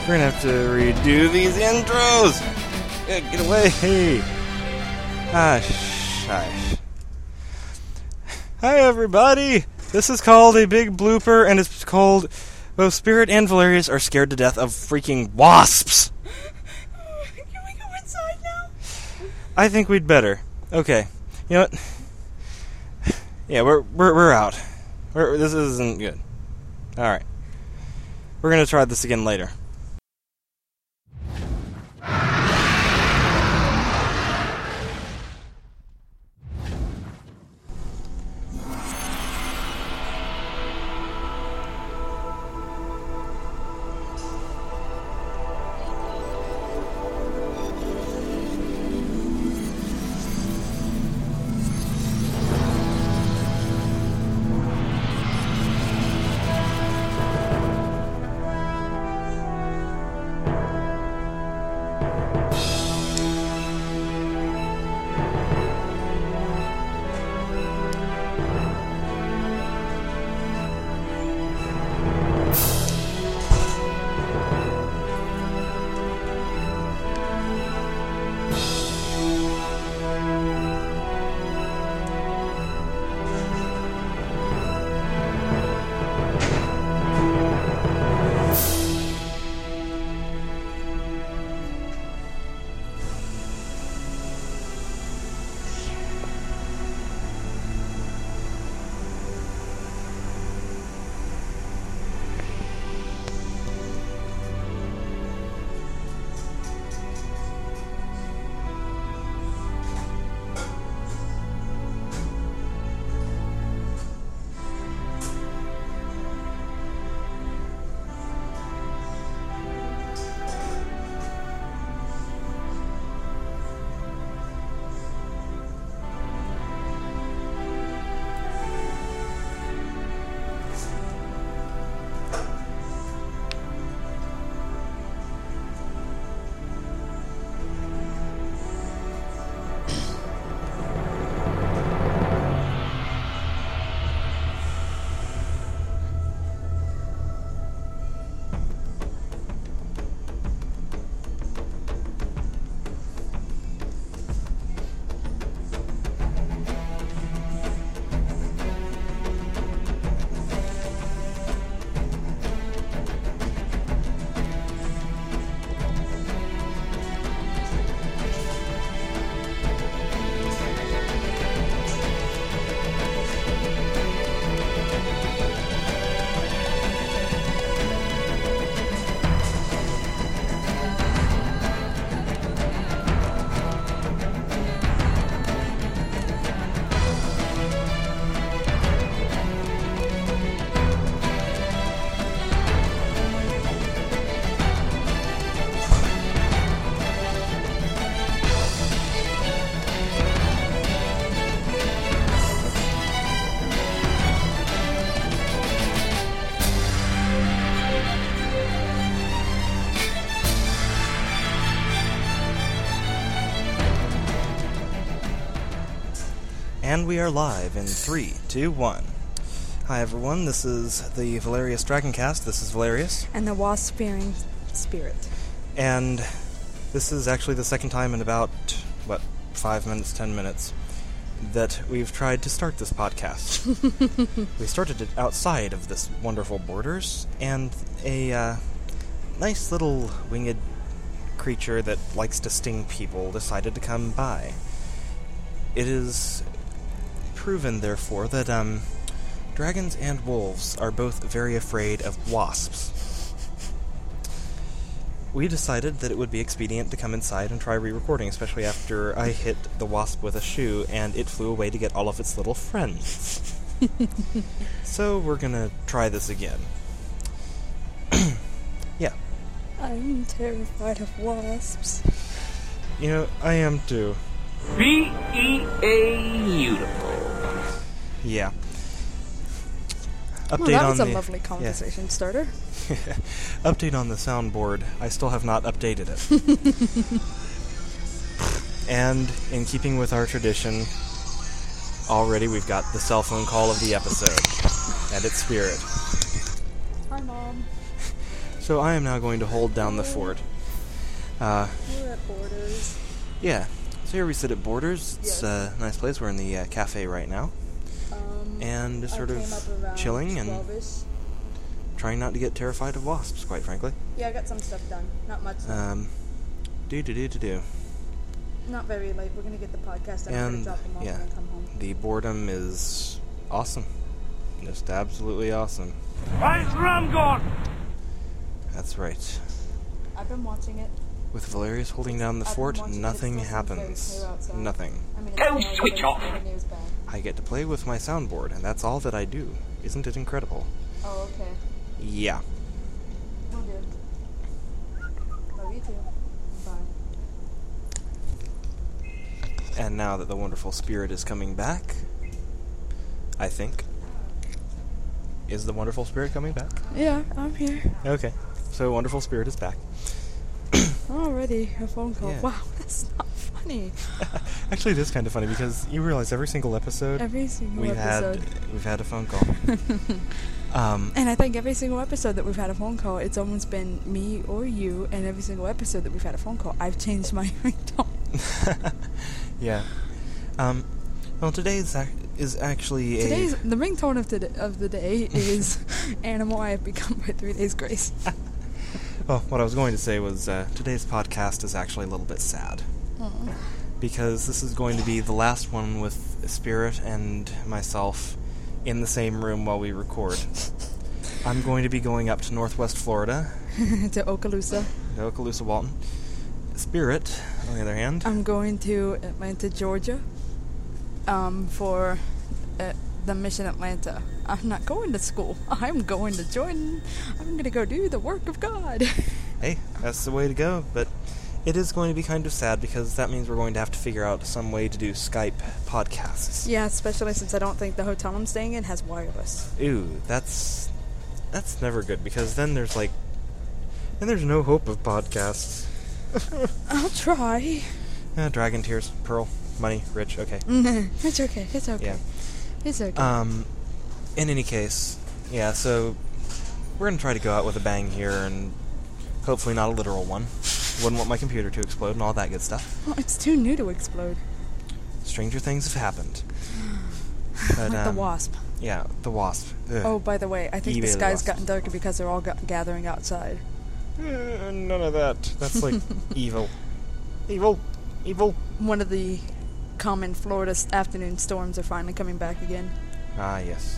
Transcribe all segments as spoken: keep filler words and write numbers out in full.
We're gonna have to redo these intros. Yeah, get away. Hey. Ah, shush. Hi, everybody. This is called a big blooper, and it's called both Spirit and Valerius are scared to death of freaking wasps. Can we go inside now? I think we'd better. Okay. You know what? Yeah, we're we're we're out. We're, this isn't good. All right. We're gonna try this again later. And we are live in three, two, one. Hi everyone, this is the Valerius Dragoncast. This is Valerius. And the wasp-fearing spirit. And this is actually the second time in about, what, five minutes, ten minutes, that we've tried to start this podcast. We started it outside of this wonderful borders, and a uh, nice little winged creature that likes to sting people decided to come by. It is proven, therefore, that um, dragons and wolves are both very afraid of wasps. We decided that it would be expedient to come inside and try re-recording, especially after I hit the wasp with a shoe and it flew away to get all of its little friends. So we're gonna try this again. Yeah. I'm terrified of wasps. You know, I am too. B E A beautiful. Yeah. Update well, that was on a the, lovely conversation yeah. starter. Update on the soundboard. I still have not updated it. And in keeping with our tradition, already we've got the cell phone call of the episode. And it's Spirit. Hi, Mom. So I am now going to hold down the fort. Uh, We're at Borders. yeah. So here we sit at Borders. It's Yes. a nice place. We're in the uh, cafe right now. Um, And just I sort came of up around chilling and twelve-ish. trying not to get terrified of wasps, quite frankly. Yeah, I got some stuff done. Not much. Um, do do do do do. Not very late. We're gonna get the podcast done. I'm gonna And, drop them off yeah. and then come home. The boredom is awesome. Just absolutely awesome. Where's Ram gone? That's right. I've been watching it. With Valerius holding down the I've been fort, watching it. nothing It still seems very happens. clear outside. Nothing. I mean, it's Oh, snowing, switch but off. the news bad. I get to play with my soundboard, and that's all that I do. Isn't it incredible? Oh, okay. Yeah. We'll do. Love you too. Bye. And now that the wonderful spirit is coming back, I think. Is the wonderful spirit coming back? Yeah, I'm here. Okay. So wonderful spirit is back. Already a phone call. Yeah. Wow, that's not funny. Actually, it is kind of funny because you realize every single episode Every single we've episode. had we've had a phone call. um, And I think every single episode that we've had a phone call, it's almost been me or you, and every single episode that we've had a phone call, I've changed my ringtone. yeah. Um, well, today is, ac- is actually a... Today's the ringtone of the of the day is "Animal I Have Become" by Three Days Grace. Well, what I was going to say was uh, today's podcast is actually a little bit sad. Aw. Because this is going to be the last one with Spirit and myself in the same room while we record. I'm going to be going up to Northwest Florida, To Okaloosa. to Okaloosa, Walton. Spirit, on the other hand, I'm going to Atlanta, Georgia, um, for uh, the Mission Atlanta. I'm not going to school. I'm going to join. I'm going to go do the work of God. hey, that's the way to go, but it is going to be kind of sad because that means we're going to have to figure out some way to do Skype podcasts. Yeah, especially since I don't think the hotel I'm staying in has wireless. Ooh, that's that's never good because then there's like then there's no hope of podcasts. I'll try. Uh, Dragon Tears, Pearl, Money, Rich, okay. It's okay. It's okay. Yeah. It's okay. Um, in any case, yeah, so we're going to try to go out with a bang here and hopefully not a literal one. Wouldn't want my computer to explode and all that good stuff. Well, it's too new to explode. Stranger things have happened. But, Like um, the wasp. Yeah, the wasp. Ugh. Oh, by the way, I think eBay the the sky's wasp. gotten darker because they're all ga- gathering outside. Uh, none of that. That's like evil. Evil. Evil. One of the common Florida s- afternoon storms are finally coming back again. Ah, yes.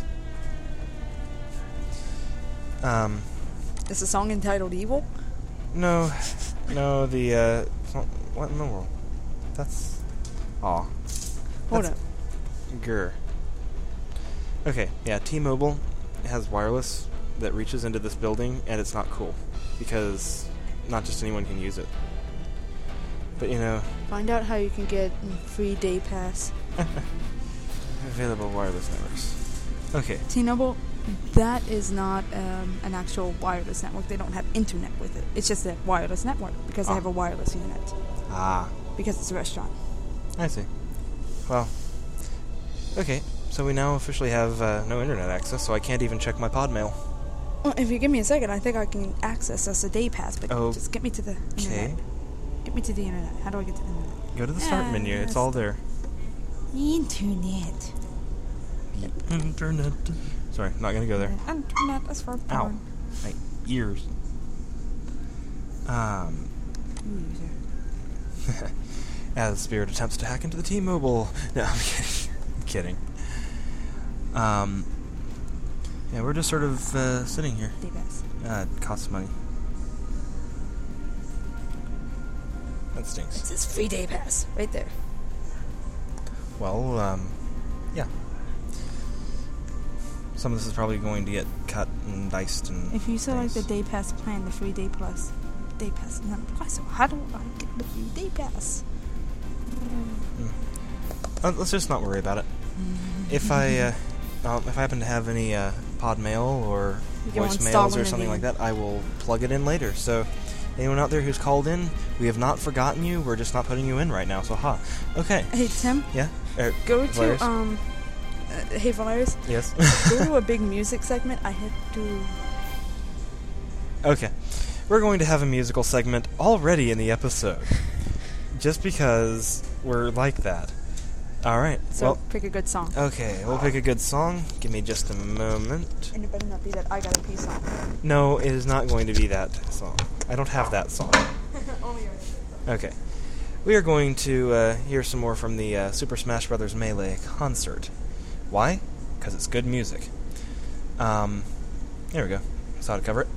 Um, Is the song entitled Evil? no. No, the, uh, so- what in the world? That's... Aw. Hold That's- up. Grr. Okay, yeah, T-Mobile has wireless that reaches into this building, and it's not cool. Because not just anyone can use it. But, you know, Find out how you can get a free day pass. available wireless networks. Okay, T-Mobile, that is not um, an actual wireless network. They don't have internet with it. It's just a wireless network because they Ah. have a wireless unit. ah, Because it's a restaurant. I see. Well, okay, so we now officially have uh, no internet access, so I can't even check my pod mail. Well, if you give me a second, I think I can access us a day pass. But Oh, just get me to the Okay, internet. Get me to the internet. How do I get to the internet? go to the start Ah, menu, it's yes. all there. Internet. The internet. Sorry, not gonna go there. Internet is for Ow. porn. My ears. Um, Loser. as Spirit attempts to hack into the T-Mobile. No, I'm kidding. I'm kidding. Um, yeah, we're just sort of uh, sitting here. Day pass. Uh, it costs money. That stinks. It says free day pass right there. Well, um, yeah. Some of this is probably going to get cut and diced and If you select the things. day pass plan, the free day plus day pass. No, why so? How do I get the free day pass? Uh, let's just not worry about it. If I, uh, um, if I happen to have any uh, pod mail or You'll install voicemails one or in something the- like that, I will plug it in later. So, anyone out there who's called in, we have not forgotten you. We're just not putting you in right now. So, ha. Okay. Hey Tim, Yeah. Er, go Valerius? to um. Uh, hey Valerius, Yes. go to a big music segment. I have to. Okay. We're going to have a musical segment already in the episode. Just because we're like that. Alright, So well... pick a good song. Okay, we'll pick a good song. Give me just a moment. And it better not be that I Got a Pee song. No, it is not going to be that song. I don't have that song. Only yours. Okay. We are going to uh, hear some more from the uh, Super Smash Bros. Melee concert. Why? Because it's good music. Um, there we go. That's how to cover it.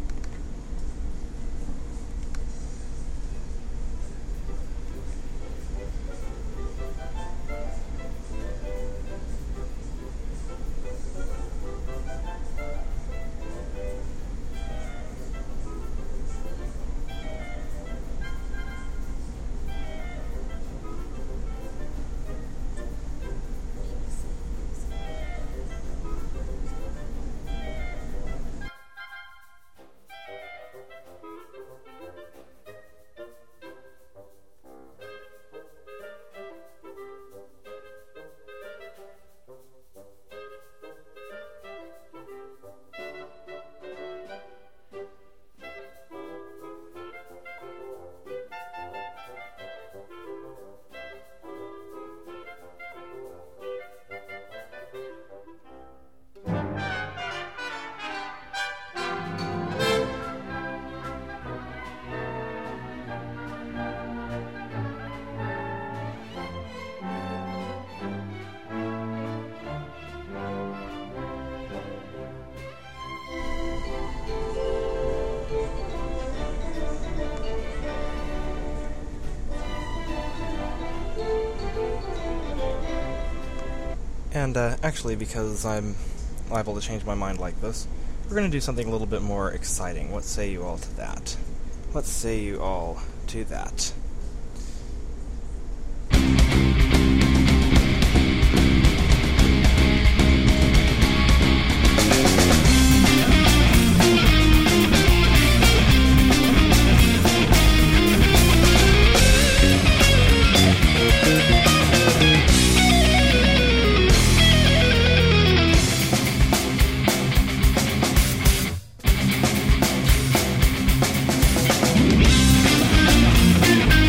And uh, actually, because I'm liable to change my mind like this, we're going to do something a little bit more exciting. What say you all to that? What say you all to that? We'll be right back.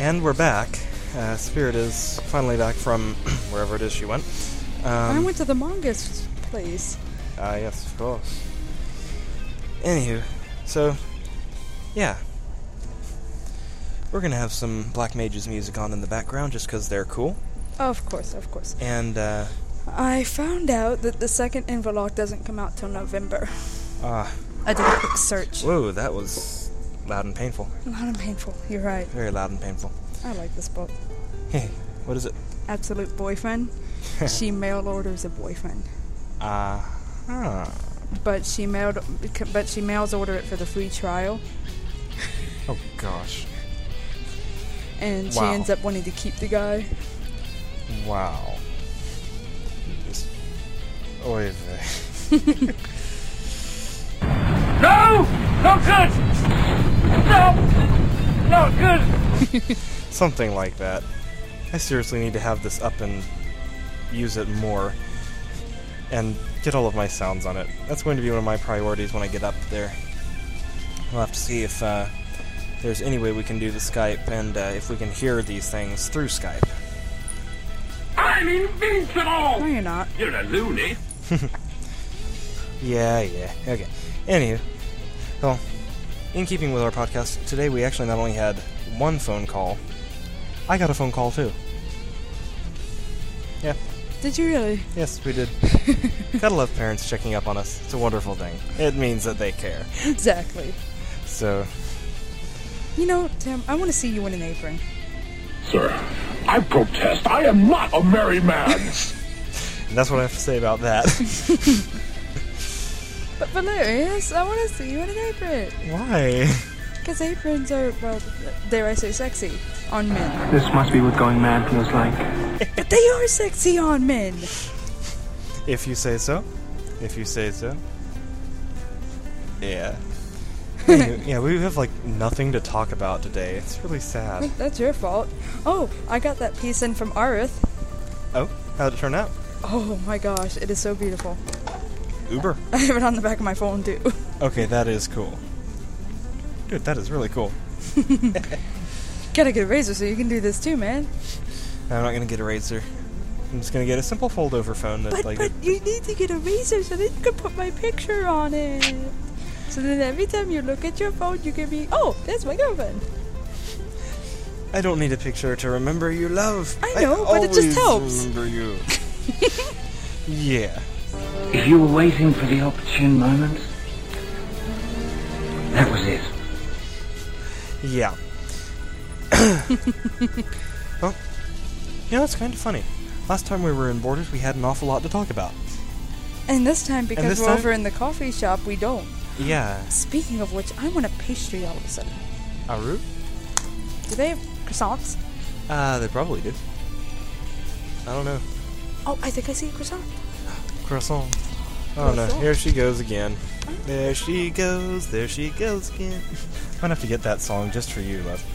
And we're back. Uh, Spirit is finally back from wherever it is she went. Um, I went to the manga s- place. Ah, yes, of course. Anywho, so, yeah. We're gonna have some Black Mages music on in the background just because they're cool. Oh, of course, of course. And, uh... I found out that the second Inverloch doesn't come out till November. Ah. I did a quick search. Whoa, that was loud and painful. Loud and painful. You're right. Very loud and painful. I like this book. Hey, what is it? Absolute Boyfriend. She mail orders a boyfriend. Uh huh. But she mailed, but she mails order it for the free trial, Oh gosh. and she Wow. ends up wanting to keep the guy. Wow. Just. Oy vey. No! Not good! No! Not good! Something like that. I seriously need to have this up and use it more. And get all of my sounds on it. That's going to be one of my priorities when I get up there. We'll have to see if uh, there's any way we can do the Skype and uh, if we can hear these things through Skype. I'm invincible! No, you're not. You're a loony. Yeah, yeah. Okay. Anywho, well, in keeping with our podcast, today we actually not only had one phone call, I got a phone call too. Yeah. Did you really? Yes, we did. Gotta love parents checking up on us. It's a wonderful thing. It means that they care. Exactly. So, You know, Tim, I want to see you in an apron. Sir, I protest. I am not a merry man. and that's what I have to say about that. But Valerius, I want to see you in an apron. Why? Because aprons are, well, dare I say, sexy on men. This must be what going mad feels like. But they are sexy on men. If you say so. If you say so. Yeah. Anyway, yeah, we have like nothing to talk about today. It's really I sad. think that's your fault. Oh, I got that piece in from Arith. Oh, how'd it turn out? Oh my gosh, it is so beautiful. Uber. I have it on the back of my phone too. Okay, that is cool. Dude, that is really cool. Gotta get a razor so you can do this too, man. I'm not gonna get a razor. I'm just gonna get a simple fold-over phone that But like. but you need to get a razor so that you can put my picture on it. So then every time you look at your phone, you can be, oh, there's my girlfriend. I don't need a picture to remember you, love. I know, but it just always helps. Remember you. Yeah. If you were waiting for the opportune moment, that was it. Yeah. Well, you know, it's kind of funny. Last time we were in Borders, we had an awful lot to talk about. And this time, because this we're time? over in the coffee shop, we don't. Yeah. Speaking of which, I want a pastry all of a sudden. Aru? Do they have croissants? Uh, they probably do. I don't know. Oh, I think I see a croissant. Croissant. Oh no, Croissant. here she goes again. There she goes, there she goes again. I'm gonna have to get that song just for you, love.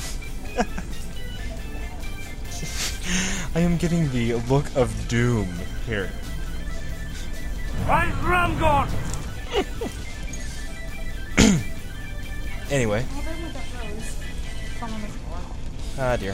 I am getting the look of doom here. Right, Ramgon! Anyway, Oh, they went that rose. On the floor. ah dear.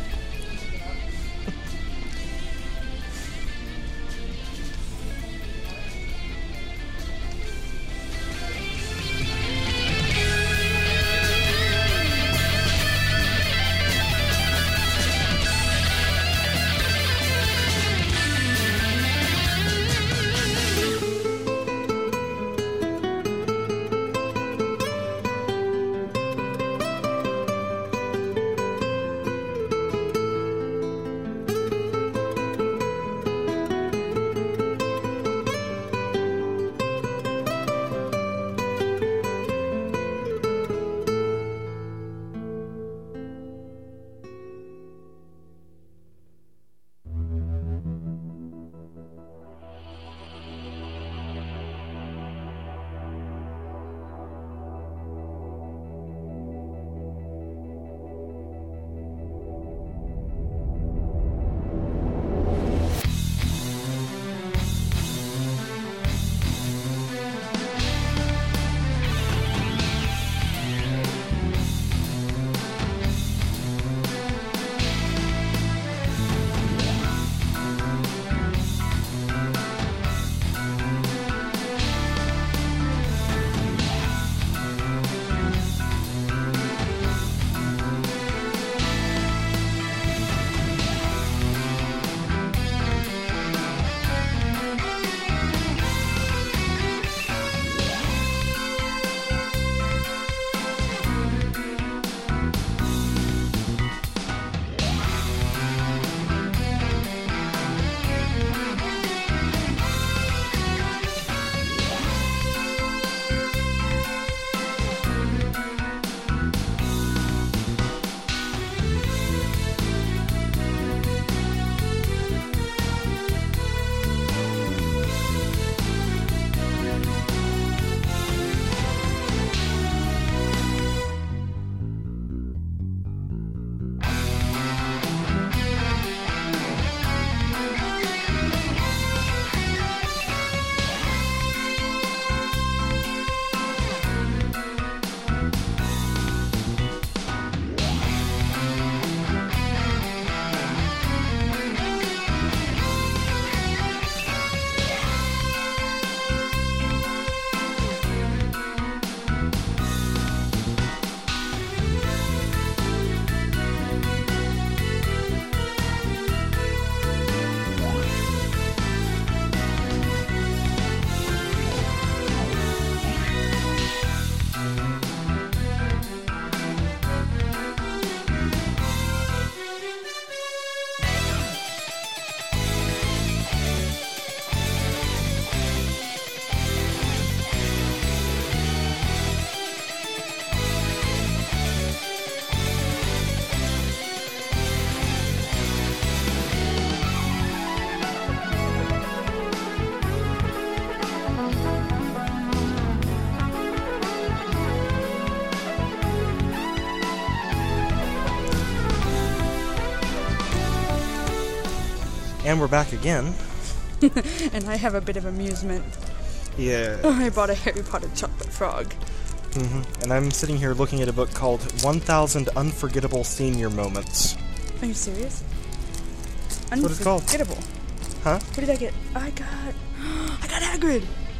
And we're back again. And I have a bit of amusement. Yeah. I bought a Harry Potter chocolate frog. Mm-hmm. And I'm sitting here looking at a book called one thousand Unforgettable Senior Moments. Are you serious? That's what it's called. Unforgettable. Huh? What did I get? I got... I got Hagrid!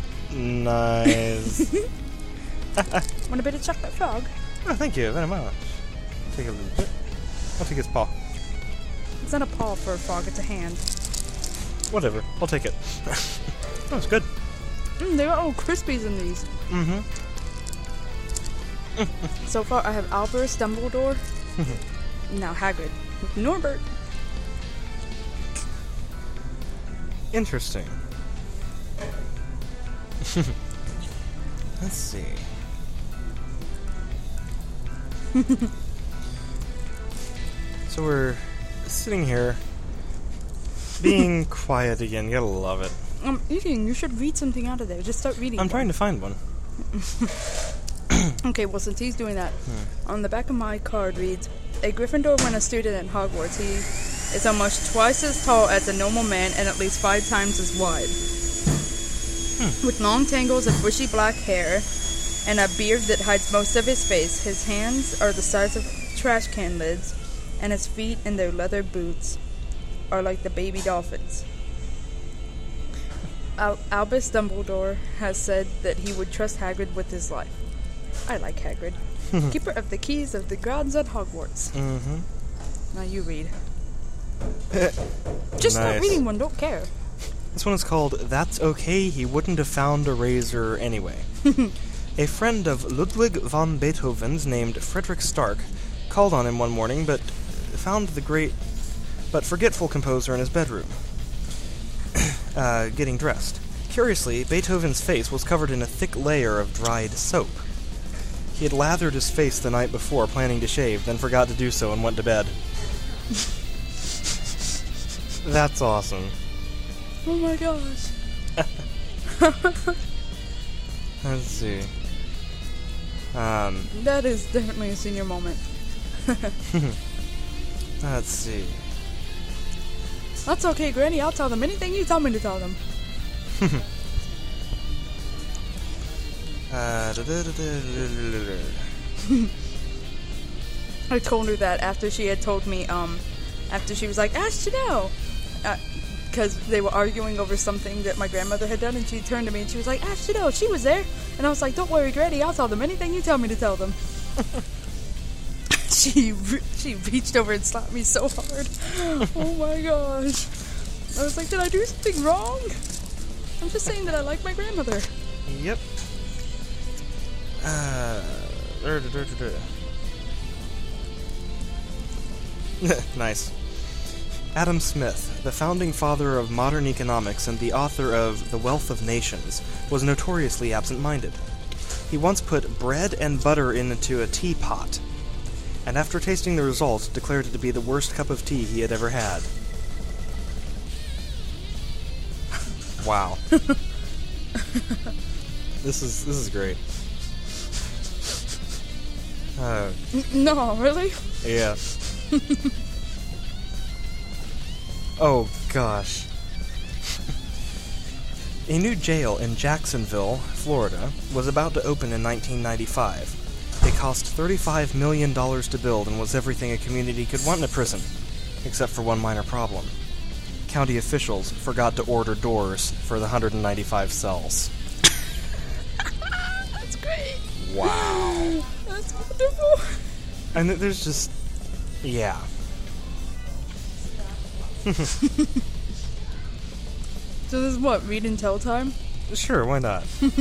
Nice. Want a bit of chocolate frog? Oh, thank you very much. Take a little bit. I'll take his paw. It's not a paw for a frog, it's a hand. Whatever. I'll take it. Oh, it's good. Mm, there are all crispies in these. Mm-hmm. So far, I have Albus Dumbledore. Now Hagrid. With Norbert. Interesting. Let's see. So we're sitting here, being quiet again. You gotta love it. I'm eating. You should read something out of there. Just start reading. I'm one. trying to find one. Okay, well, since he's doing that, Hmm. on the back of my card reads, a Gryffindor when a student at Hogwarts. He is almost twice as tall as a normal man and at least five times as wide. Hmm. With long tangles of bushy black hair and a beard that hides most of his face, his hands are the size of trash can lids, and his feet in their leather boots are like the baby dolphins. Al- Albus Dumbledore has said that he would trust Hagrid with his life. I like Hagrid. Keeper of the keys of the grounds at Hogwarts. Mm-hmm. Now you read. Just Nice. not reading one, don't care. This one is called That's Okay, He Wouldn't Have Found a Razor Anyway. A friend of Ludwig von Beethoven's named Frederick Stark called on him one morning, but found the great but forgetful composer in his bedroom, uh, getting dressed. Curiously, Beethoven's face was covered in a thick layer of dried soap. He had lathered his face the night before, planning to shave, then forgot to do so and went to bed. That's awesome. Oh my gosh. Let's see. Um, That is definitely a senior moment. let's see. That's okay, Granny. I'll tell them anything you tell me to tell them. Uh, da-da-da-da-da-da-da. I told her that after she had told me, um, after she was like, ask Janelle. Because they were arguing over something that my grandmother had done, and she turned to me and she was like, ask Janelle, she was there. And I was like, don't worry, Granny, I'll tell them anything you tell me to tell them. she re- she reached over and slapped me so hard. Oh my gosh. I was like, did I do something wrong? I'm just saying that I like my grandmother. Yep. Uh, da-da-da-da-da. Nice. Adam Smith, the founding father of modern economics and the author of The Wealth of Nations, was notoriously absent-minded. He once put bread and butter into a teapot, and after tasting the result, declared it to be the worst cup of tea he had ever had. Wow. This is this is great. Uh, No, really? yeah. Oh, gosh. A new jail in Jacksonville, Florida, was about to open in nineteen ninety-five. It cost thirty-five million dollars to build and was everything a community could want in a prison, except for one minor problem. County officials forgot to order doors for the one hundred ninety-five cells. That's great. Wow. That's wonderful. And th- there's just... yeah. So this is what, read and tell time? Sure, why not?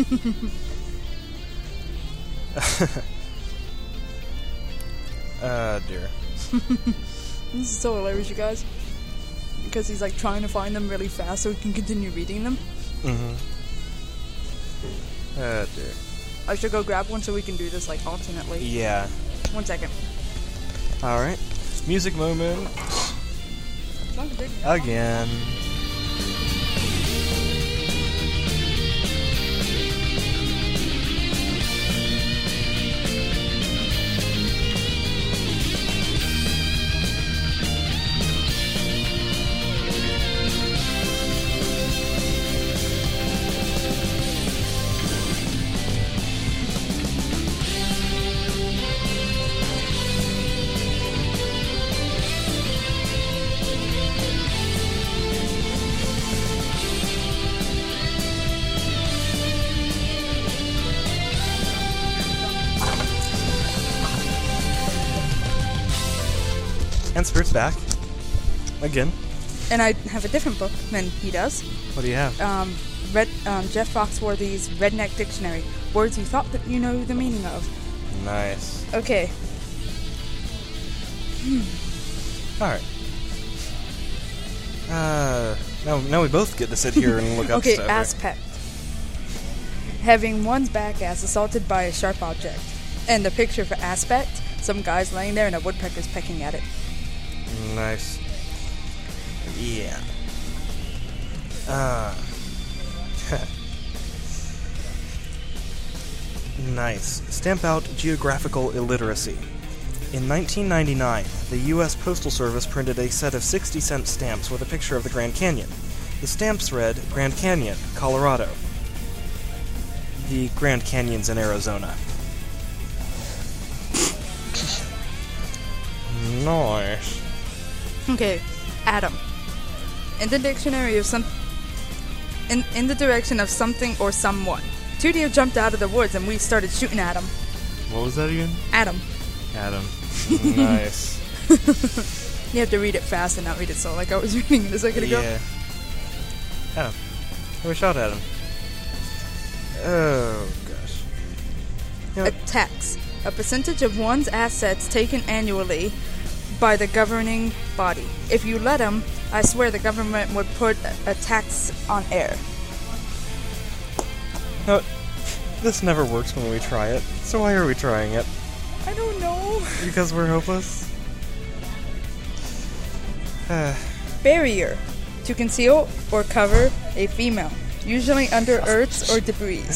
uh, dear. This is so hilarious, you guys. Because he's like trying to find them really fast so he can continue reading them. Mm-hmm. Uh, dear. I should go grab one so we can do this like alternately. Yeah. One second. Alright. Music moment. It's not a big deal. Again. And Spirit's back. Again. And I have a different book than he does. What do you have? Um, Red, um, Jeff Foxworthy's Redneck Dictionary. Words you thought that you know the meaning of. Nice. Okay. Alright. Uh, now, now we both get to sit here and look up Okay, stuff. right? aspect. Having one's back ass assaulted by a sharp object. And the picture for aspect, some guy's laying there and a woodpecker's pecking at it. Nice. Yeah. Uh. Nice. Stamp out geographical illiteracy. In nineteen ninety-nine, the U S Postal Service printed a set of sixty cent stamps with a picture of the Grand Canyon. The stamps read, Grand Canyon, Colorado. The Grand Canyon's in Arizona. Nice. Okay, atom. In the dictionary of some... In, in the direction of something or someone. Two deer jumped out of the woods and we started shooting at them. What was that again? Atom. Adam. Nice. You have to read it fast and not read it slow, like I was reading it a second ago. Yeah. Adam. We shot at him. Oh, gosh. You know, A tax. A percentage of one's assets taken annually by the governing body. If you let them, I swear the government would put a, a tax on air. no, this never works when we try it, so why are we trying it? I don't know. Because we're hopeless? Uh, Barrier. To conceal or cover a female, usually under earths or debris.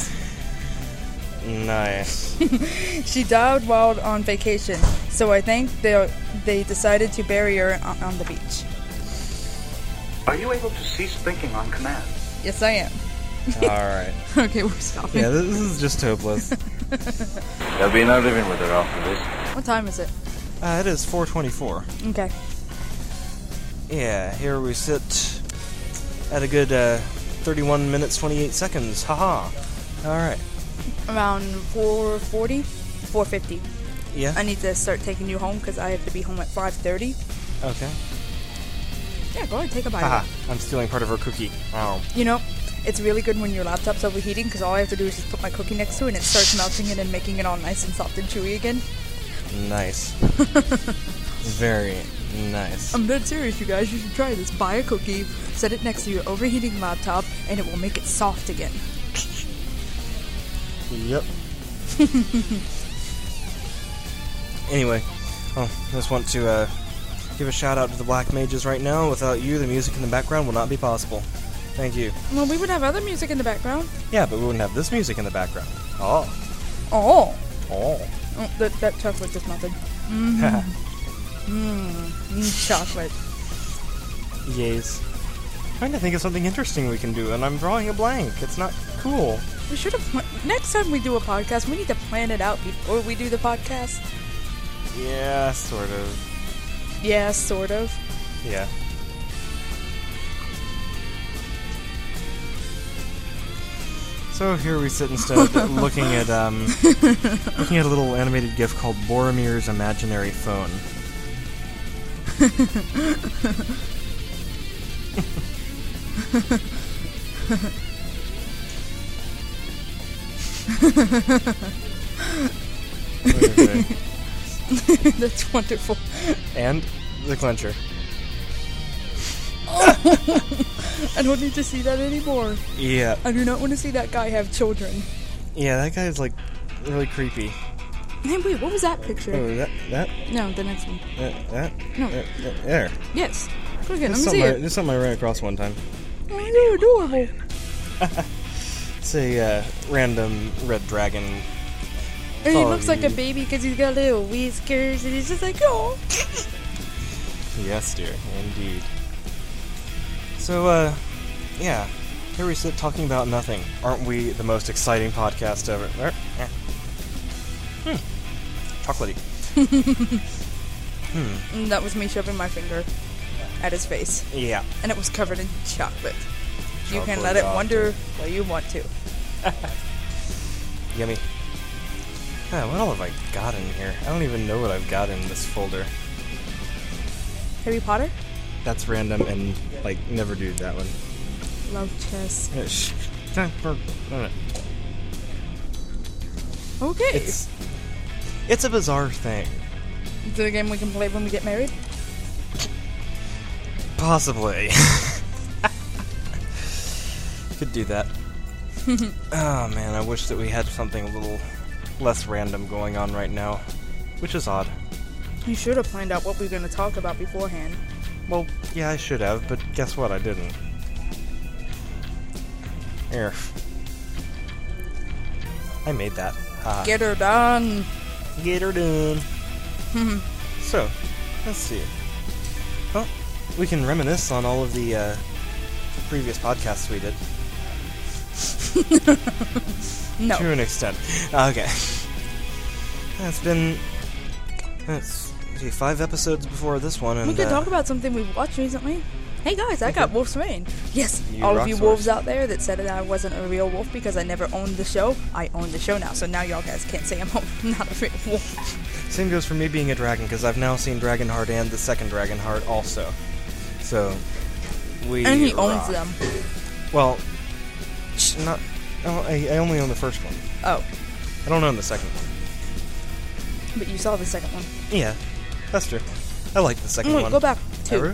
nice. She died while on vacation, so I think they they decided to bury her on, on the beach. Are you able to cease thinking on command? Yes, I am. Alright. Okay, we're stopping. Yeah, this is just hopeless. There'll be no living with her after this. What time is it? Uh, it is four twenty-four. Okay. Yeah, here we sit at a good uh, thirty-one minutes, twenty-eight seconds. Haha. Alright. Around four forty, four fifty. Yeah? I need to start taking you home because I have to be home at five thirty. Okay. Yeah, go ahead, take a bite. Haha, of it. I'm stealing part of her cookie. Ow. You know, it's really good when your laptop's overheating because all I have to do is just put my cookie next to it and it starts melting it and making it all nice and soft and chewy again. Nice. Very nice. I'm dead serious, you guys. You should try this. Buy a cookie, set it next to your overheating laptop, and it will make it soft again. Yep. Anyway, oh, I just want to uh, give a shout out to the Black Mages right now. Without you, the music in the background will not be possible. Thank you. Well, we would have other music in the background. Yeah, but we wouldn't have this music in the background. Oh. Oh. Oh. Oh, that, that chocolate just melted. Mmm. Mmm. Chocolate. Yays. Trying to think of something interesting we can do, and I'm drawing a blank. It's not cool. We should have... Pl- next time we do a podcast, we need to plan it out before we do the podcast. Yeah, sort of. Yeah, sort of. Yeah. So here we sit instead, looking at um, looking at a little animated GIF called Boromir's Imaginary Phone. Okay. That's wonderful. And the clencher. I don't need to see that anymore. Yeah. I do not want to see that guy have children. Yeah, that guy is like really creepy. Hey, wait, what was that picture? Oh, that that No, the next one. that that. No. that, that there. Yes. Look again, let There's me see something, I, it. there's something I ran across one time. Oh, you're adorable. It's a uh, random red dragon. And he Oh, looks like a you- baby because he's got little whiskers and he's just like, oh. Yes, dear, indeed. So, uh, yeah. Here we sit talking about nothing. Aren't we the most exciting podcast ever? Er, eh. Hmm. Chocolatey. hmm. And that was me shoving my finger at his face. Yeah. And it was covered in chocolate. You can Chocolate let it doctor. wonder what you want to. Yummy. Ah, what all have I got in here? I don't even know what I've got in this folder. Harry Potter? That's random and, like, never do that one. Love chess. Yeah, sh- time for- alright. Okay. It's, it's a bizarre thing. Is it a game we can play when we get married? Possibly. Could do that. Oh man, I wish that we had something a little less random going on right now. Which is odd. You should have planned out what we were going to talk about beforehand. Well, yeah, I should have, but guess what? I didn't. Here. I made that. Ah. Get her done. Get her done. So, let's see. Well, we can reminisce on all of the uh, previous podcasts we did. No. To an extent. Okay. It's been... Let's see, five episodes before this one, and... We could uh, talk about something we've watched recently. Hey guys, I got Wolf's Rain. Yes, You all of rock you stars. wolves out there that said that I wasn't a real wolf because I never owned the show, I own the show now, so now y'all guys can't say I'm not a real wolf. Same goes for me being a dragon, because I've now seen Dragonheart and the second Dragonheart also. So, we And he rock. owns them. Well, not... Oh, I, I only own the first one. Oh, I don't own the second one. but you saw the second one. Yeah, that's true. I like the second Wait, one. go back. Two. Ever?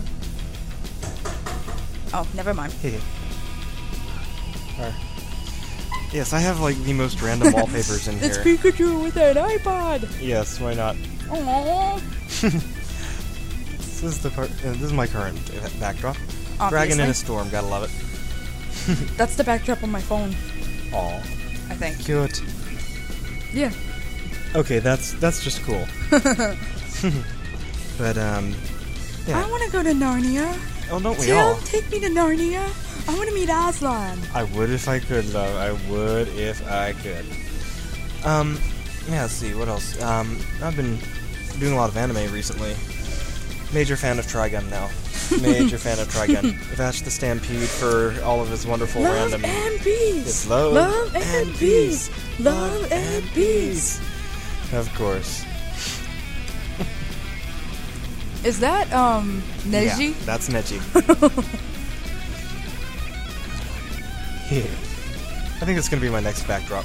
Oh, never mind. Hehe. Alright. Yes, I have like the most random wallpapers in It's here. Pikachu with an iPod. Yes, why not? Aww. This is the part. Uh, this is my current uh, backdrop. Obviously. Dragon in a storm. Gotta love it. That's the backdrop on my phone, Aw, I think. cute. Yeah. Okay, that's that's just cool. But um, yeah. I want to go to Narnia. Oh, don't we Tim, all? take me to Narnia. I want to meet Aslan. I would if I could, though. I would if I could. Um, yeah, let's see, what else? Um, I've been doing a lot of anime recently. Major fan of Trigun now. Major fan of Trigun. Vash the Stampede for all of his wonderful Love random... and peace. It's love, Love and, and peace. peace. Love and peace. Of course. Is that, um, Neji? Yeah, that's Neji. I think it's gonna be my next backdrop.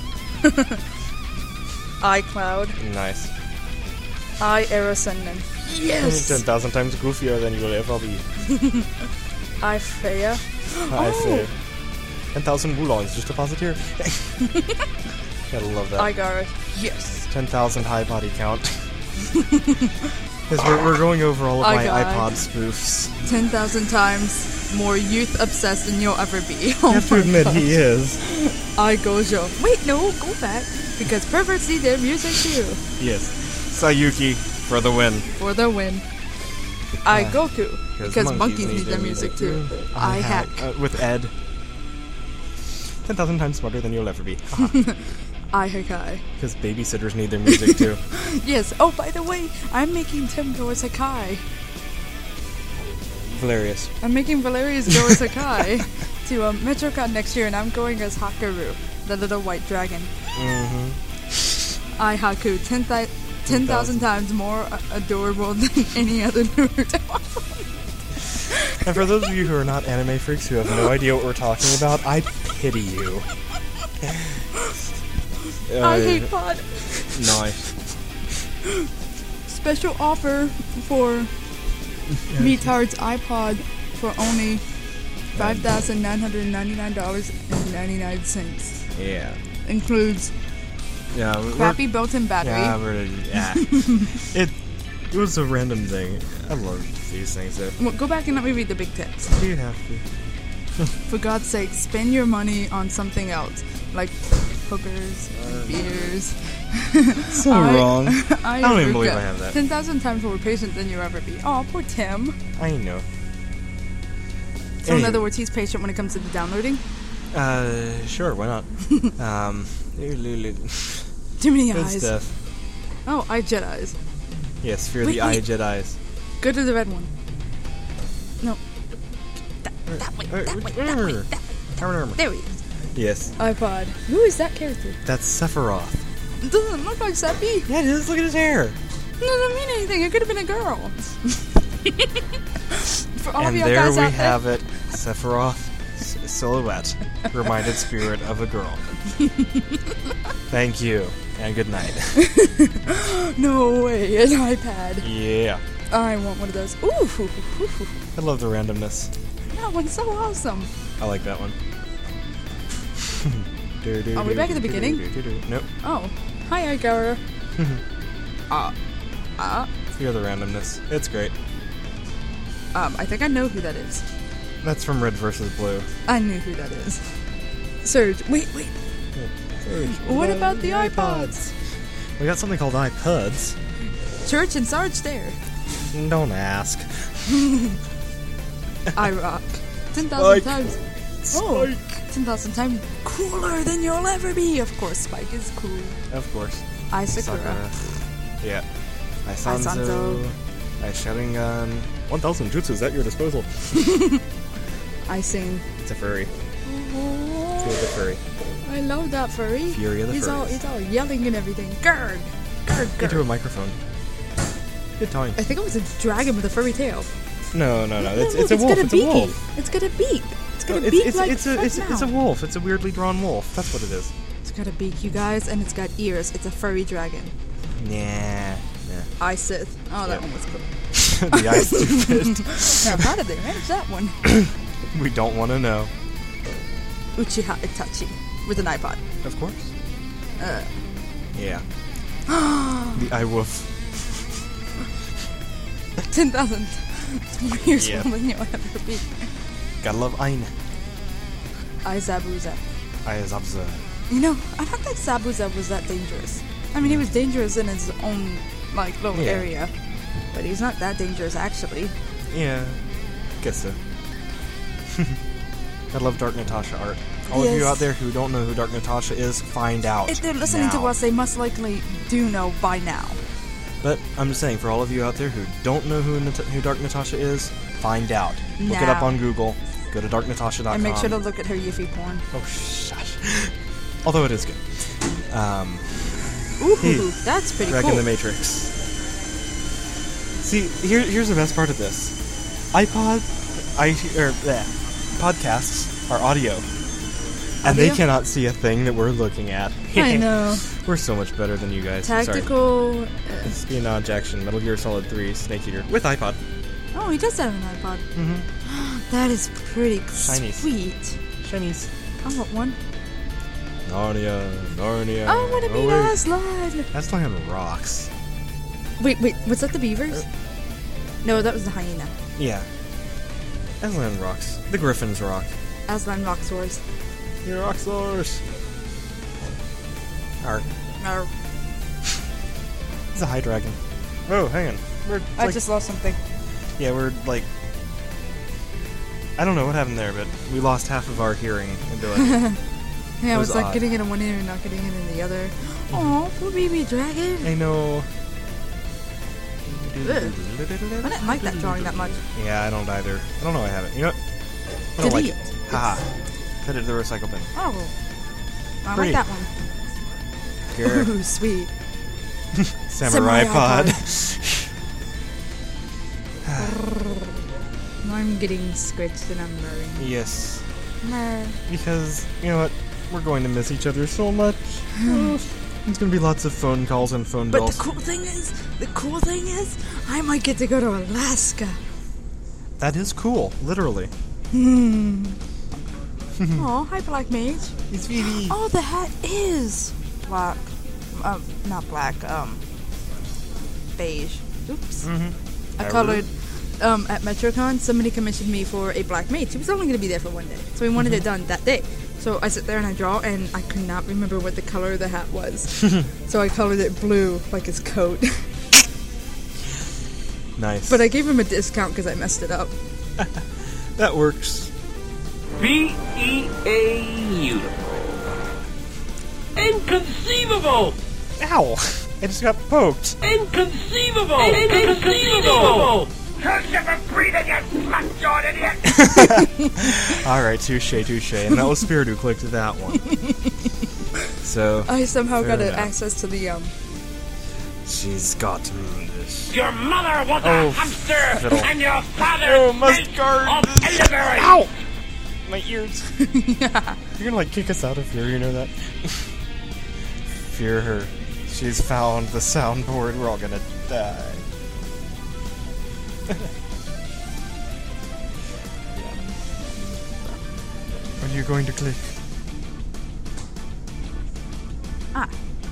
iCloud. Nice. I Erosenden. Yes! ten thousand times goofier than you will ever be. I Freya. I Oh. say. ten thousand Wulongs just deposit here. Gotta love that. I Gareth. Yes. ten thousand high body count. Because we're, we're going over all of I my got- iPod spoofs. ten thousand times more youth obsessed than you'll ever be. I have to admit, he is. I Gojo. Wait, no, go back. Because perverts need their music too. Yes. Sayuki for the win. For the win. I Goku. Because monkeys, monkeys need their music too. I I Hack. Uh, with Ed. ten thousand times smarter than you'll ever be. Because I Hakai. babysitters need their music too. Yes. Oh, by the way, I'm making Tim go as Hakai. Hilarious. I'm making Valerius go as Hakai to um, MetroCon next year, and I'm going as Hakaru, the little white dragon. Mm-hmm. I Haku, ten thousand ten thousand times more uh, adorable than any other Naruto. And for those of you who are not anime freaks who have no idea what we're talking about, I pity you. I Uh, hate Pod. Nice. Special offer for Meatard's iPod for only five thousand nine hundred ninety-nine dollars and ninety-nine cents. Yeah. Includes Yeah. we're- crappy built-in battery. Yeah, we're, yeah. it it was a random thing. I love these things. Though. Well, go back and let me read the big text. You have to. For God's sake, spend your money on something else, like hookers, and beers. So I- wrong. I, I don't even believe I have that. Ten thousand times more patient than you'll ever be. Oh, poor Tim. I know. So in Anyway. other words, he's patient when it comes to the downloading. Uh, sure, why not? um, good Too many eyes. stuff. Oh, I Jedis. Yes, fear Wait, the eye wait. Jedis. Go to the red one. No. That, that way, that way, that way, that way. There he is. Yes, iPod. Who is that character? that's Sephiroth. It doesn't look like Seppi. Yeah, it is. Look at his hair. It doesn't mean anything. It could have been a girl. For all And of you there guys we out there. have it, Sephiroth s- silhouette, reminded spirit of a girl. Thank you, and good night. No way, an iPad. Yeah, I want one of those. Ooh, I love the randomness. that one's so awesome. I like that one. Are we back at the beginning? Nope. Oh, hi, Igara. uh, uh, Fear the randomness. It's great. um, I think I know who that is. That's from Red versus Blue. I knew who that is. Surge. Wait, wait. What about the iPods? We got something called iPods. Church and Sarge there. Don't ask. I rock. ten thousand Spike. times. Oh, ten thousand times cooler than you'll ever be. Of course, Spike is cool. Of course. I Sakura. Sakura. Yeah. I Sanzo. Sanzo. I Sharingan. one thousand jutsus at your disposal. I sing. It's a furry. Fury the furry. I love that furry. Fury of the he's all furries. he's all yelling and everything. Gurg, gurg, Into a gurg. microphone. Good time. I think it was a dragon with a furry tail. No, no, no. It's, Look, it's a wolf. got It's a beaky. wolf. It's got a beak. It's got a It's, beak it's, like it's, a, front it's, it's a mouth. wolf. It's a weirdly drawn wolf. That's what it is. It's got a beak, you guys, and it's got ears. It's a furry dragon. Nah. I Sith. Oh, that Yeah. one was cool. Nah. The eye's stupid. Now, how did they manage that one? We don't want to know. Uchiha Itachi with an iPod. Of course. Uh, Yeah. The eye wolf. ten thousand years Yeah. older than you'll ever be. Gotta love Aine. I Zabuza. Eye Zabza. You know, I don't think Zabuza was that dangerous. I mean, he was dangerous in his own, like, little Yeah. area. But he's not that dangerous, actually. Yeah. Guess so. I love Dark Natasha art. All of you Yes. out there who don't know who Dark Natasha is, find out. If they're listening now. to us, they must likely do know by now. But I'm just saying, for all of you out there who don't know who Nat- who Dark Natasha is, find out. Look it up Now. on Google. Go to dark natasha dot com. And make sure to look at her Yuffie porn. Oh, shush. Although it is good. Um, Ooh, Hey, that's pretty Wreck cool. in the Matrix. See, here, here's the best part of this. iPod, I, or, bleh, podcasts are audio. And they Audio? cannot see a thing that we're looking at. I know. We're so much better than you guys. Sorry. Tactical. Uh, Espionage action, Metal Gear Solid three, Snake Eater, with iPod. oh, he does have an iPod. Mm-hmm. That is pretty Shinies. sweet. Shinies. I want one. Narnia, Narnia. I want to be oh, wait. Aslan. Aslan rocks. Wait, wait, was that the beavers? No, that was the hyena. Yeah. Aslan rocks. The Griffins rock. Aslan Roxors. You rockstars. Arr. No, It's a high dragon. Oh, hang on. We're I like, just lost something. yeah, we're like, I don't know what happened there, but we lost half of our hearing ability. Yeah, I was was like odd. getting it in one ear and not getting it in the other. Oh, poor baby dragon. I know. Ugh. I didn't like that drawing that much. Yeah, I don't either. I don't know. I have it. You know what? I don't like Delete. it. Haha. Put it to the recycle bin. Oh, I Pretty. like that one. Grr. Ooh, sweet. Samurai Samurai pod. I'm getting scratched and I'm murring. Yes. Murr. Because, you know what? We're going to miss each other so much. Oh, there's going to be lots of phone calls and phone But bills. the cool thing is, the cool thing is, I might get to go to Alaska. That is cool. Literally. Hmm. Oh, hi, Black Mage. It's Vivi. Oh, the hat is black. Um, not black. Um, beige. Oops. Mm-hmm. I colored. Um, at MetroCon, somebody commissioned me for a black mage. He was only going to be there for one day, so we wanted it done that day. So I sit there and I draw, and I could not remember what the color of the hat was. So I colored it blue, like his coat. Nice. But I gave him a discount because I messed it up. That works. B E A beautiful. Inconceivable! Ow! I just got poked. Inconceivable! Inconceivable! Curse you for breathing, you slut-jawed idiot! Alright, touche, touche. And that was Spirit who clicked that one. So, I somehow Fair got enough. access to the um She's got this. Your mother was Oh, a hamster, fiddle. and your father Oh, made Muscard. of elderberry. Ow! My ears. You're gonna like kick us out of here, you know that? Fear her. She's found the soundboard. We're all gonna die. When are you going to click? Ah.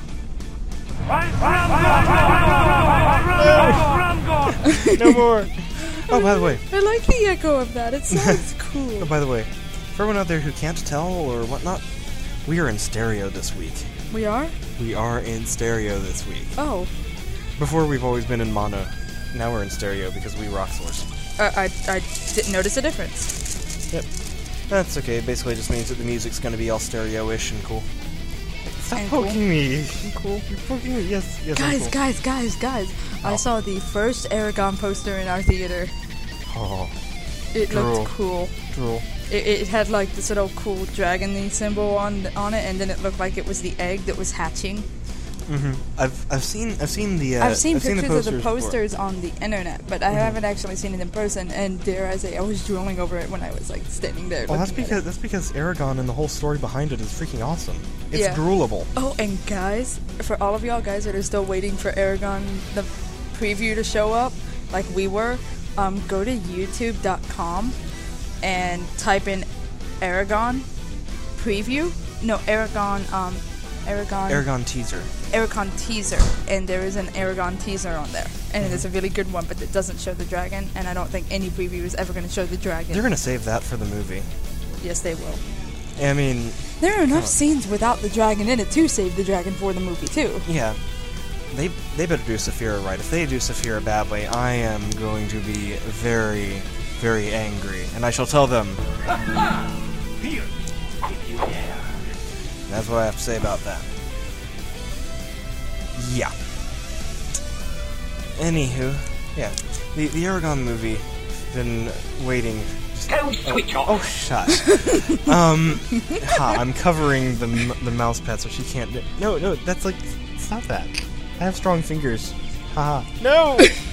No more! Oh, by the way. I like the echo of that. It sounds cool. Oh, by the way, for everyone out there who can't tell or whatnot, we are in stereo this week. We are? We are in stereo this week. Oh. Before, we've always been in mono. Now we're in stereo because we rock source. Uh, I, I didn't notice a difference. Yep. That's okay. It basically just means that the music's going to be all stereo-ish and cool. Stop And poking cool. me. Cool. You're poking me. Yes, yes, I'm Guys, cool. guys, guys, guys. I Oh. saw the first Aragon poster in our theater. Oh, It Drool. looked cool. drool. It, it had like this little cool dragon-y symbol on on it, and then it looked like it was the egg that was hatching. Mm-hmm. I've I've seen I've seen the uh, I've seen seen pictures the of the posters on the internet, but I haven't actually seen it in person. And dare I say, I was drooling over it when I was like standing there. Well, that's looking at because it. that's because Aragon and the whole story behind it is freaking awesome. It's Yeah. droolable. Oh, and guys, for all of y'all guys that are still waiting for Aragon the preview to show up, like we were, um, go to YouTube dot com and type in Aragon preview. No, Aragon. Um, Aragon. Aragon teaser. Aragon teaser, and there is an Aragon teaser on there, and it is a really good one, but it doesn't show the dragon, and I don't think any preview is ever going to show the dragon. They're gonna save that for the movie. Yes, they will. I mean, There are enough on. scenes without the dragon in it to save the dragon for the movie too. yeah, they they better do Saphira right. If they do Saphira badly, I am going to be very, very angry, and I shall tell them. Here, if you dare. That's what I have to say about that. Yeah. Anywho, yeah, the the Aragon movie. Been waiting. Just, Don't switch oh, off. shut. um, ha, I'm covering the m- the mouse pad so she can't. Do- no, no, that's like, stop that. I have strong fingers. Haha. No.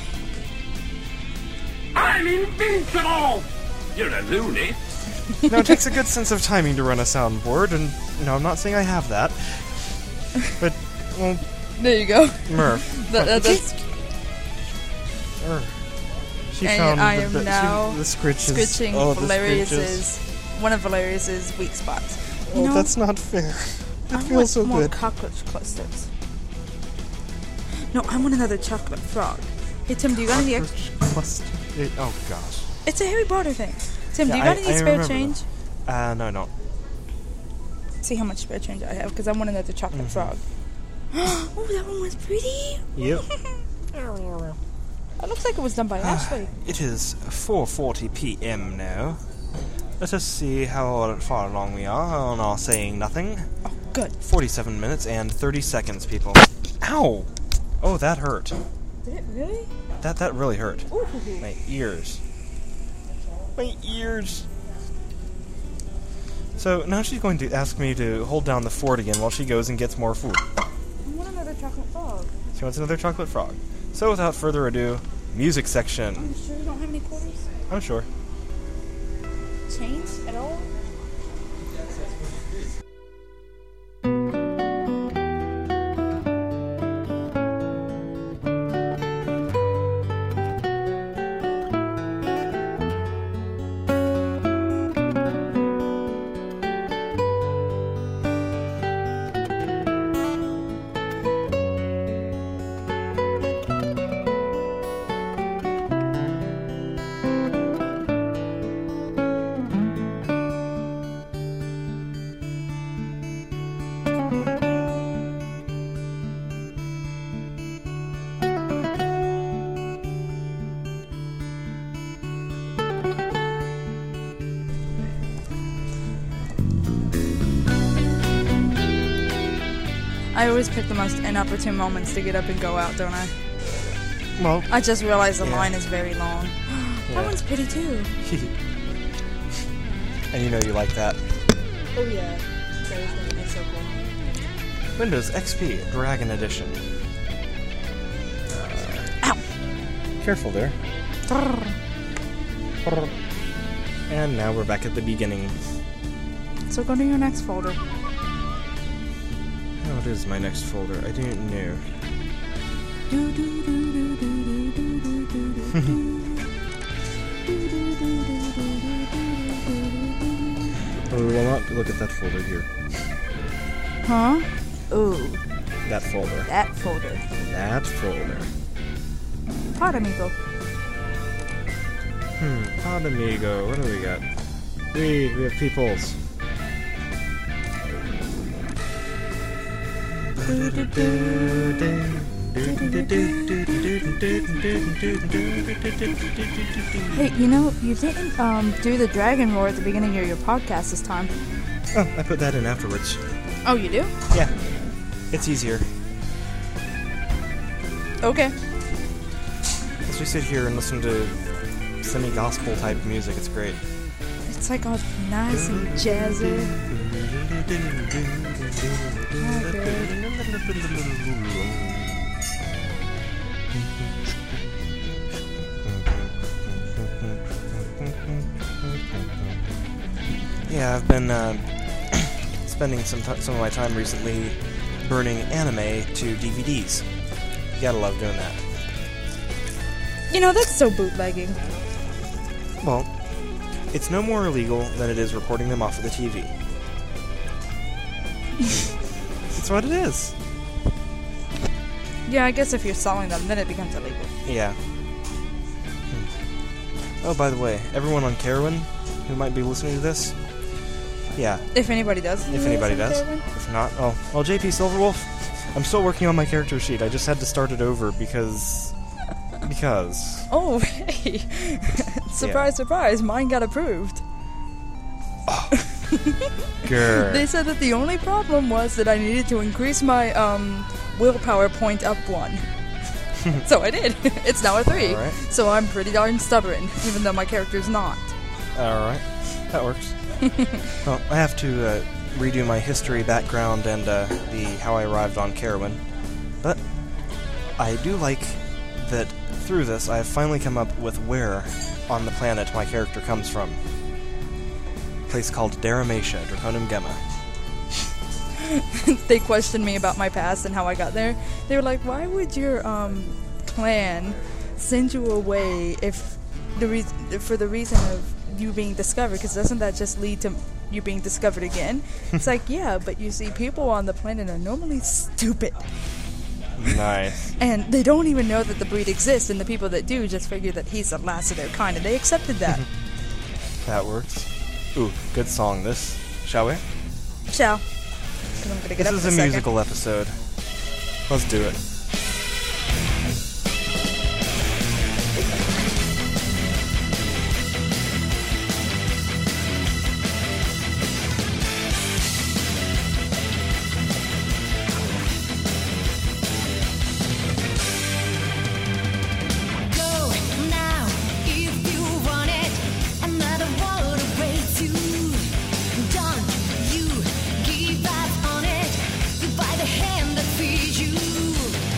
I'm invincible! You're a loony. No, it takes a good sense of timing to run a soundboard, and no, I'm not saying I have that. But, well, There you go. Murph. That, that, that's Er, She and found I the, am the, now she, the scritches. scritching oh, the Valerius's one of Valerius's weak spots. Oh, You know, that's not fair. That I feels want so more good. cockroach clusters. No, I want another chocolate frog. Hey Tim, do you got any? Ex- Cockroach cluster- it- oh gosh. it's a Harry Potter thing. Tim, do Yeah, you got I- any I spare remember change? Uh, no, no. See how much spare change I have, because I want another chocolate Mm-hmm. frog. Oh, that one was pretty. Yep. It looks like it was done by Ashley. It is four forty p m now. Let us see how far along we are on our saying nothing. Oh, good. forty-seven minutes and thirty seconds, people. Ow! Oh, that hurt. Did it really? That that really hurt. Ooh. My ears. My ears. So now she's going to ask me to hold down the fort again while she goes and gets more food. I want another chocolate frog. She wants another chocolate frog. So without further ado, music section. You sure you don't have any quarters? I'm sure. Change at all? I always pick the most inopportune moments to get up and go out, don't I? Well, I just realized the Yeah. line is very long. Yeah. That one's pretty too. and you know you like that. Oh yeah. That is, that is so cool. Windows X P Dragon Edition. Careful there. And now we're back at the beginning. So go to your next folder. What is my next folder? I don't know. Do, do, do, do, do, do, do, do, do, do. Oh, we will not look at that folder here. Huh? Ooh, That folder. that folder. That folder. Pod amigo. Hmm, Pod Amigo. What do we got? We, we have peoples. Hey, you know, you didn't um do the dragon roar at the beginning of your podcast this time. Oh, I put that in afterwards. Oh, you do? Yeah. It's easier. Okay. As we sit here and listen to semi-gospel type music, it's great. It's like all nice and jazzy. Yeah, I've been uh, spending some t- some of my time recently burning anime to D V Ds. You gotta love doing that. You know, that's so bootlegging. Well, it's no more illegal than it is recording them off of the T V. That's what it is. Yeah, I guess if you're selling them, then it becomes illegal. Yeah. Hmm. Oh, by the way, everyone on Carowin who might be listening to this, yeah, If anybody does. if anybody does. If not, oh, well, J P Silverwolf, I'm still working on my character sheet. I just had to start it over because... Because... Oh, hey. Surprise, surprise. Mine got approved. Grr. They said that the only problem was that I needed to increase my um willpower point up one. So I did. It's now a three. Alright. So I'm pretty darn stubborn, even though my character's not. Alright, that works. Well, I have to uh, redo my history, background, and uh, the how I arrived on Carowin. But I do like that through this I have finally come up with where on the planet my character comes from. A place called Daramatia, Draconum Gemma. They questioned me about my past and how I got there. They were like, why would your um clan send you away if the re- for the reason of you being discovered? Because doesn't that just lead to you being discovered again? It's like, yeah, but you see, people on the planet are normally stupid. Nice. And they don't even know that the breed exists, and the people that do just figure that he's the last of their kind, and they accepted that. That works. Ooh, good song this. Shall we? Shall. 'Cause I'm gonna get This up is in a second. musical episode. Let's do it. Go now if you want it. Another world awaits you. Don't you give up on it. You buy the hand that feeds you.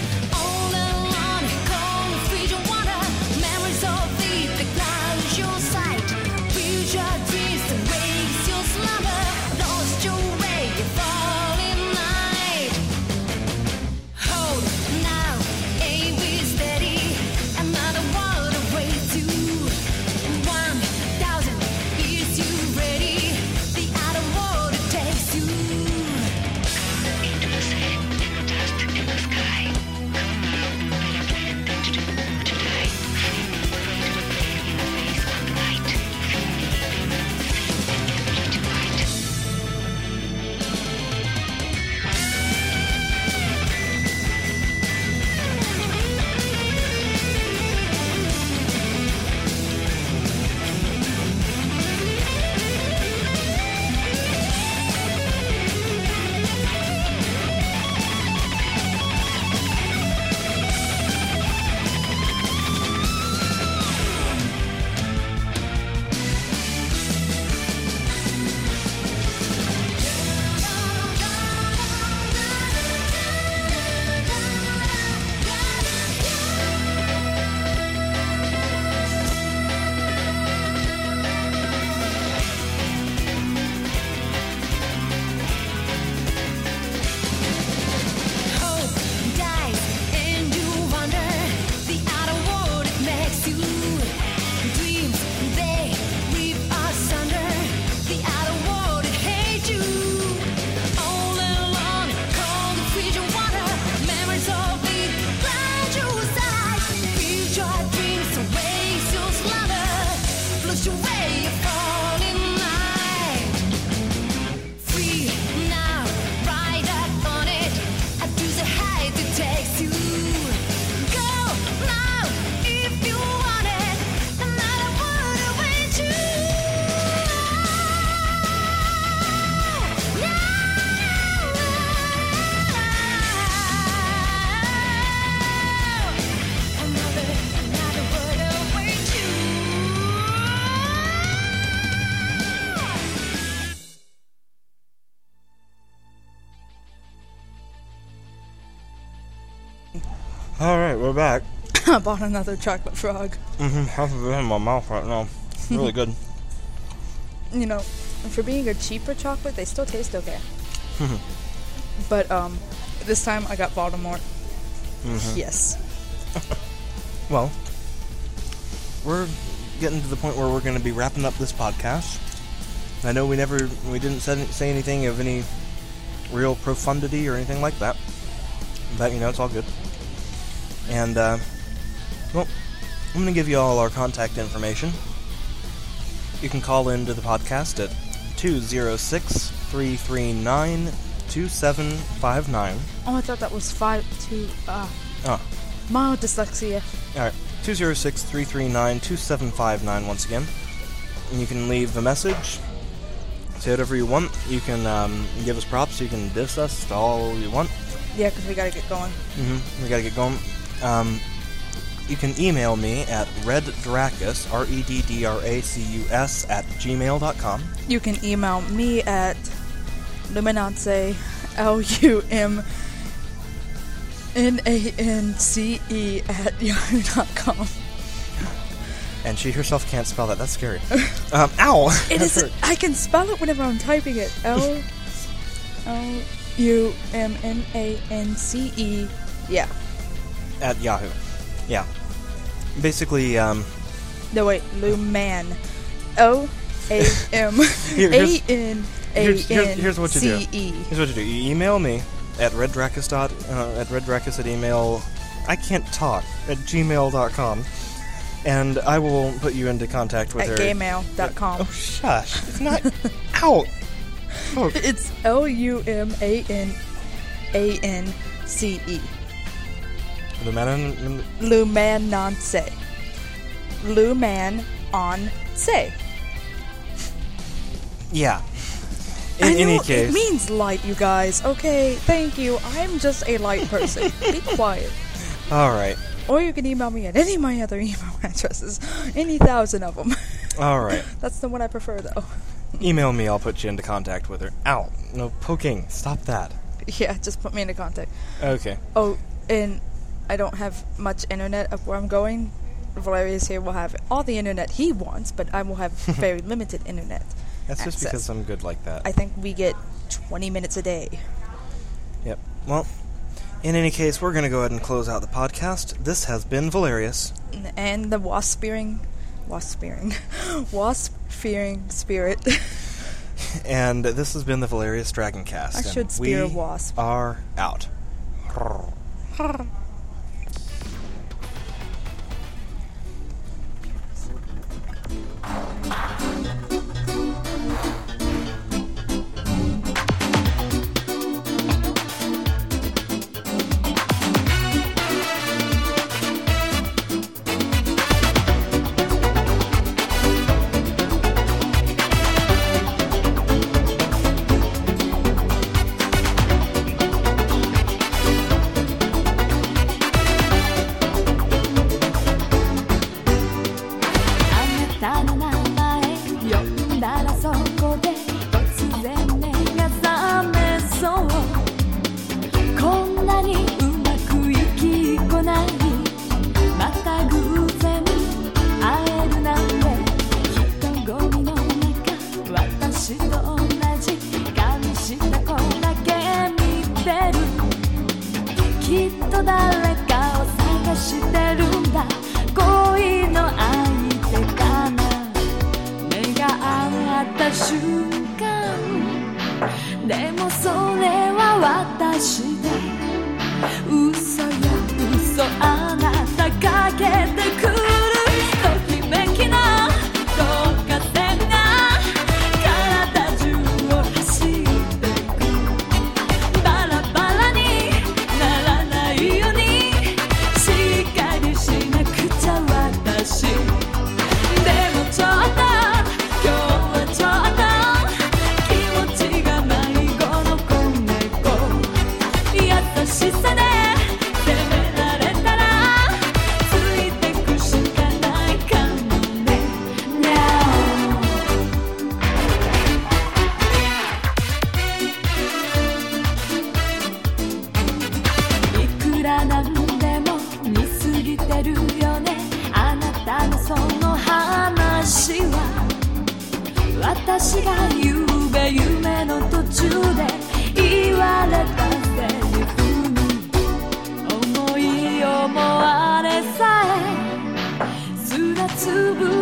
Alright, we're back. I bought another chocolate frog. Mm-hmm. Half of it in my mouth right now. Really good. You know, for being a cheaper chocolate, they still taste okay. But, um, this time I got Voldemort. Mm-hmm. Yes. Well, we're getting to the point where we're going to be wrapping up this podcast. I know we never, we didn't say, say anything of any real profundity or anything like that. But, you know, it's all good. And, uh, well, I'm going to give you all our contact information. You can call into the podcast at two oh six, three three nine, two seven five nine. Oh, I thought that was five, two, ah. Oh. Mild dyslexia. Alright, two oh six, three three nine, two seven five nine once again. And you can leave a message, say whatever you want. You can um, give us props, you can diss us all you want. Yeah, because we gotta get going. Mm-hmm, we gotta get going. Um, you can email me at reddracus, R E D D R A C U S, at gmail dot com. You can email me at luminance, L U M N A N C E, at yahoo dot com. And she herself can't spell that. That's scary. um, ow! It is. I can spell it whenever I'm typing it. L L U M N A N C E. Yeah. At Yahoo. Yeah. Basically, um... No, wait. Luman. O A M A N A N C E. Here's what you do. Here's what you do. You email me at reddracus dot uh, at reddracus at email. I can't talk at gmail dot com, and I will put you into contact with at her at gaymail dot com. Oh, shush! It's not. Ow! Oh. It's L U M A N A N C E. Luman. Lumanance. Luman on say. Yeah. In I know, any case, it means light, you guys. Okay, thank you. I'm just a light person. Be quiet. all right, Or you can email me at any of my other email addresses. Any thousand of them. all right. That's the one I prefer, though. Email me. I'll put you into contact with her. Ow! No poking. Stop that. Yeah, just put me into contact. Okay. Oh, and I don't have much internet of where I'm going. Valerius here will have all the internet he wants, but I will have very limited internet. That's just access. because I'm good like that. I think we get twenty minutes a day. Yep. Well, in any case, we're going to go ahead and close out the podcast. This has been Valerius. And the wasp-spearing... Wasp-spearing... Wasp-fearing spirit. And this has been the Valerius Dragoncast. I should spear a wasp. We are out. 私がゆうべ夢の途中で言われたセリフに思い思われさえ砂粒